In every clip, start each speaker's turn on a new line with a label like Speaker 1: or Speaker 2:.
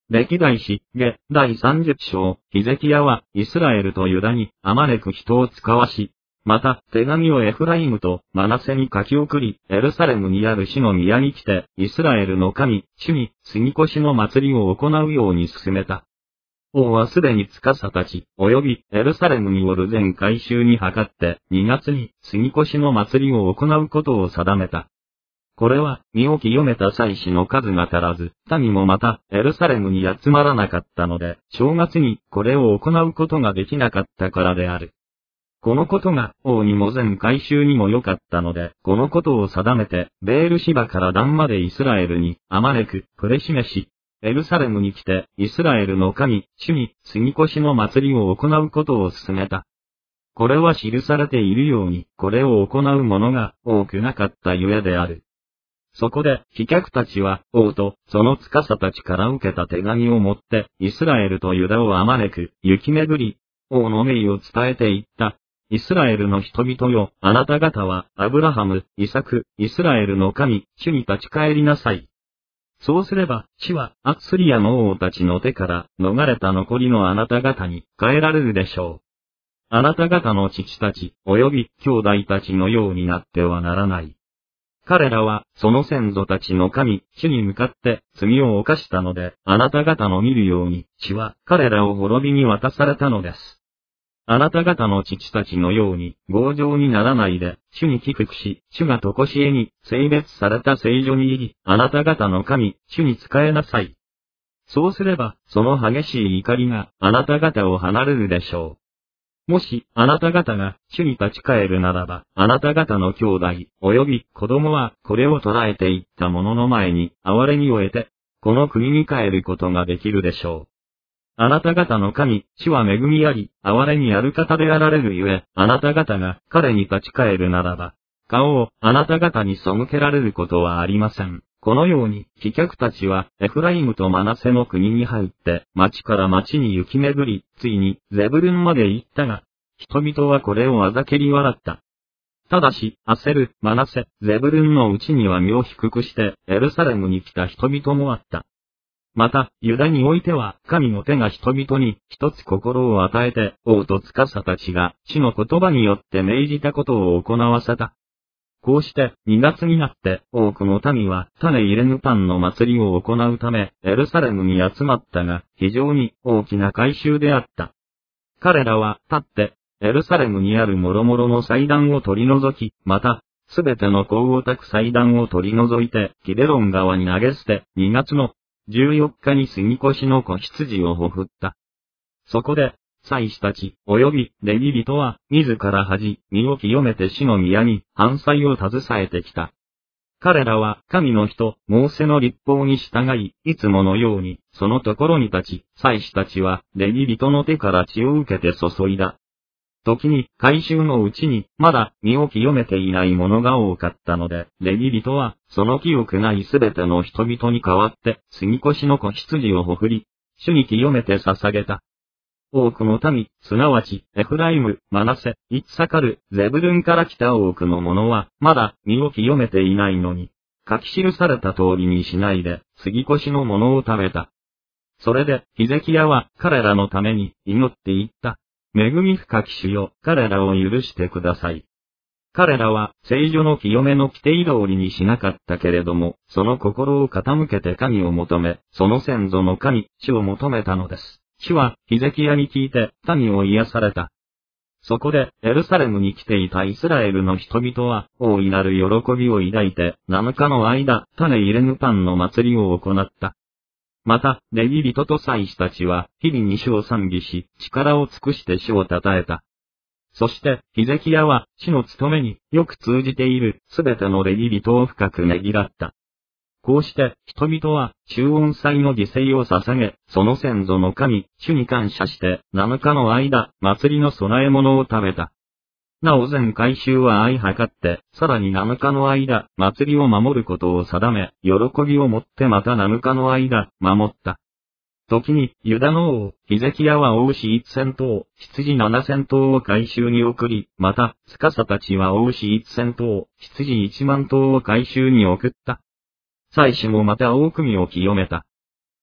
Speaker 1: 歴代史下第30章、ヒゼキヤはイスラエルとユダにあまねく人を使わし、また手紙をエフライムとマナセに書き送り、エルサレムにある主の宮に来て、イスラエルの神、主に杉越の祭りを行うように進めた。王はすでに司たち、及びエルサレムによる全改修に諮って、2月に杉越の祭りを行うことを定めた。これは、身を清めた祭司の数が足らず、民もまた、エルサレムに集まらなかったので、正月にこれを行うことができなかったからである。このことが、王にも全改修にも良かったので、このことを定めて、ベールシバからダンまでイスラエルに、あまねく、プレシメし、エルサレムに来て、イスラエルの神、主に、杉越の祭りを行うことを進めた。これは記されているように、これを行う者が多くなかったゆえである。そこで、飛脚たちは、王と、その司たちから受けた手紙を持って、イスラエルとユダをあまねく、行き巡り、王の命を伝えていった。イスラエルの人々よ、あなた方は、アブラハム、イサク、イスラエルの神、主に立ち返りなさい。そうすれば、主は、アッスリアの王たちの手から、逃れた残りのあなた方に、変えられるでしょう。あなた方の父たち、及び兄弟たちのようになってはならない。彼らは、その先祖たちの神、主に向かって、罪を犯したので、あなた方の見るように、主は、彼らを滅びに渡されたのです。あなた方の父たちのように、強情にならないで、主に帰服し、主が常しえに、聖別された聖所に入り、あなた方の神、主に仕えなさい。そうすれば、その激しい怒りが、あなた方を離れるでしょう。もし、あなた方が、主に立ち返るならば、あなた方の兄弟、及び子供は、これを捉えていった者の前に、憐れみを得て、この国に帰ることができるでしょう。あなた方の神、主は恵みあり、憐れみある方であられるゆえ、あなた方が、彼に立ち返るならば、顔を、あなた方に背けられることはありません。このように、飛脚たちは、エフライムとマナセの国に入って、町から町に行き巡り、ついに、ゼブルンまで行ったが、人々はこれをあざけり笑った。ただし、アセル、マナセ、ゼブルンのうちには身を低くして、エルサレムに来た人々もあった。また、ユダにおいては、神の手が人々に一つ心を与えて、王と司たちが、主の言葉によって命じたことを行わせた。こうして、2月になって、多くの民は、種入れぬパンの祭りを行うため、エルサレムに集まったが、非常に大きな改修であった。彼らは、立って、エルサレムにある諸々の祭壇を取り除き、また、すべての香を焚く祭壇を取り除いて、キデロン川に投げ捨て、2月の14日に杉越の子羊をほふった。そこで、祭司たち、及びレビ人は、自ら恥、身を清めて主の宮に、燔祭を携えてきた。彼らは、神の人、モーセの律法に従い、いつものように、そのところに立ち、祭司たちは、レビ人の手から血を受けて注いだ。時に、改宗のうちに、まだ、身を清めていない者が多かったので、レビ人は、その清くないすべての人々に代わって、杉越の子羊をほふり、主に清めて捧げた。多くの民、すなわち、エフライム、マナセ、イッサカル、ゼブルンから来た多くの者は、まだ、身を清めていないのに、書き記された通りにしないで、杉越のものを食べた。それで、ヒゼキヤは、彼らのために、祈っていった。恵み深き主よ、彼らを許してください。彼らは、聖女の清めの規定通りにしなかったけれども、その心を傾けて神を求め、その先祖の神、主を求めたのです。主は、ヒゼキヤに聞いて、民を癒された。そこで、エルサレムに来ていたイスラエルの人々は、大いなる喜びを抱いて、7日の間、種入れぬパンの祭りを行った。また、レビ人と祭司たちは、日々に主を賛美し、力を尽くして主を称えた。そして、ヒゼキヤは、主の務めによく通じている、すべてのレビ人を深くねぎらった。こうして、人々は、中音祭の犠牲を捧げ、その先祖の神、主に感謝して、7日の間、祭りの供え物を食べた。なお全改宗は相計って、さらに7日の間、祭りを守ることを定め、喜びをもってまた7日の間、守った。時に、ユダの王、ヒゼキヤは大牛1000頭、羊7000頭を改宗に送り、また、司たちは大牛1000頭、羊1万頭を改宗に送った。祭司もまた大組を清めた。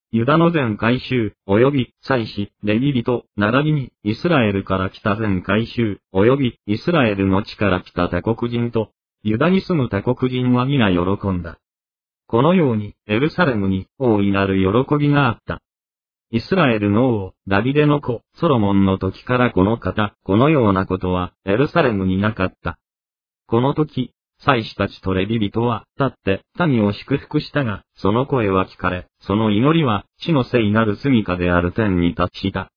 Speaker 1: ユダの全改宗、及び祭司、レビ人、並びに、イスラエルから来た全改宗、及びイスラエルの地から来た他国人と、ユダに住む他国人は皆喜んだ。このように、エルサレムに大いなる喜びがあった。イスラエルの王、ダビデの子、ソロモンの時からこのようなことは、エルサレムになかった。この時、祭司たちとレビ人は、立って、民を祝福したが、その声は聞かれ、その祈りは、地の聖なる住処である天に達した。